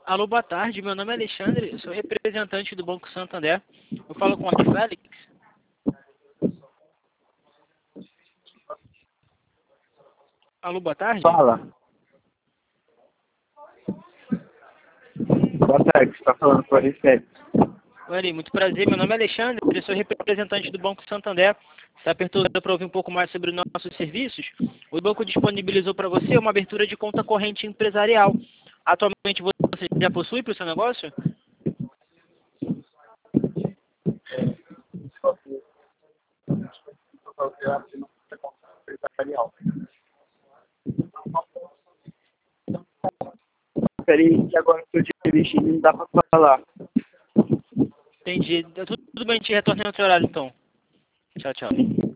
Alô, boa tarde. Meu nome é Alexandre, eu sou representante do Banco Santander. Eu falo com o Félix. Alô, boa tarde. Fala. Boa tarde, você está falando com a Receita. Oi, muito prazer. Meu nome é Alexandre, eu sou representante do Banco Santander. Está perturbado para ouvir um pouco mais sobre nossos serviços? O banco disponibilizou para você uma abertura de conta corrente empresarial. Atualmente você já possui para o seu negócio? Peraí, que agora eu estou dirigindo e não dá para falar. Entendi. Tudo bem, te retorno em outro horário então. Tchau, tchau.